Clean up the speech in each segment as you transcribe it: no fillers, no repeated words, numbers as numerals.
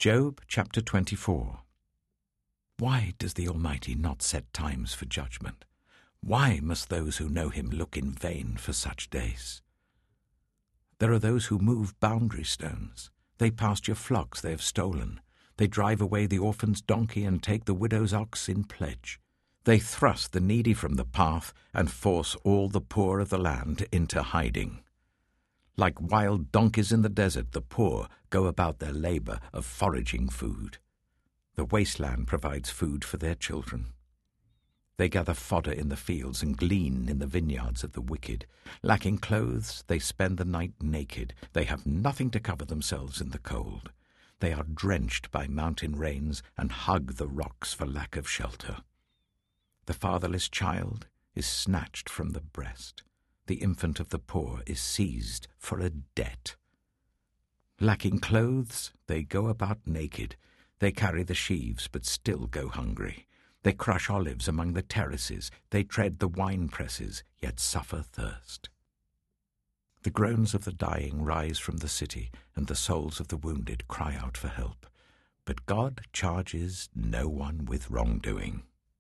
Job chapter 24. Why does the Almighty not set times for judgment? Why must those who know him look in vain for such days? There are those who move boundary stones. They pasture flocks they have stolen. They drive away the orphan's donkey and take the widow's ox in pledge. They thrust the needy from the path and force all the poor of the land into hiding. Like wild donkeys in the desert, the poor go about their labor of foraging food. The wasteland provides food for their children. They gather fodder in the fields and glean in the vineyards of the wicked. Lacking clothes, they spend the night naked. They have nothing to cover themselves in the cold. They are drenched by mountain rains and hug the rocks for lack of shelter. The fatherless child is snatched from the breast. The infant of the poor is seized for a debt. Lacking clothes, they go about naked. They carry the sheaves, but still go hungry. They crush olives among the terraces. They tread the wine presses, yet suffer thirst. The groans of the dying rise from the city, and the souls of the wounded cry out for help. But God charges no one with wrongdoing.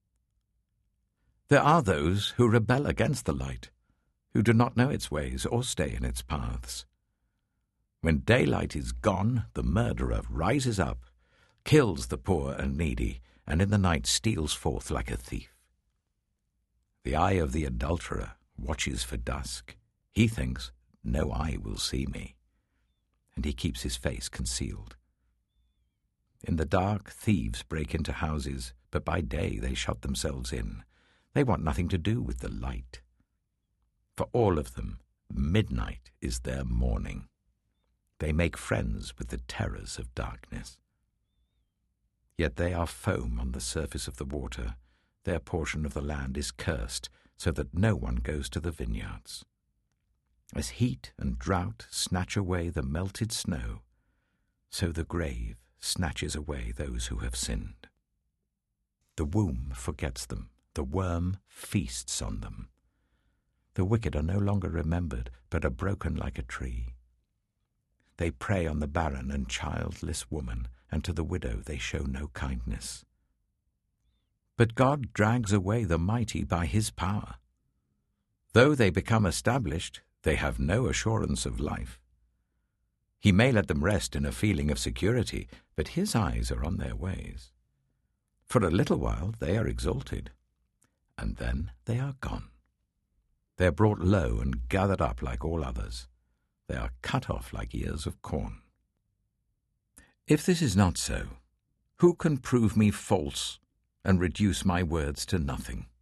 There are those who rebel against the light, who do not know its ways or stay in its paths. When daylight is gone, the murderer rises up, kills the poor and needy, and in the night steals forth like a thief. The eye of the adulterer watches for dusk. He thinks, no eye will see me, and he keeps his face concealed. In the dark, thieves break into houses, but by day they shut themselves in. They want nothing to do with the light. For all of them, midnight is their morning. They make friends with the terrors of darkness. Yet they are foam on the surface of the water. Their portion of the land is cursed, so that no one goes to the vineyards. As heat and drought snatch away the melted snow, so the grave snatches away those who have sinned. The womb forgets them. The worm feasts on them. The wicked are no longer remembered, but are broken like a tree. They prey on the barren and childless woman, and to the widow they show no kindness. But God drags away the mighty by his power. Though they become established, they have no assurance of life. He may let them rest in a feeling of security, but his eyes are on their ways. For a little while they are exalted, and then they are gone. They are brought low and gathered up like all others. They are cut off like ears of corn. If this is not so, who can prove me false and reduce my words to nothing?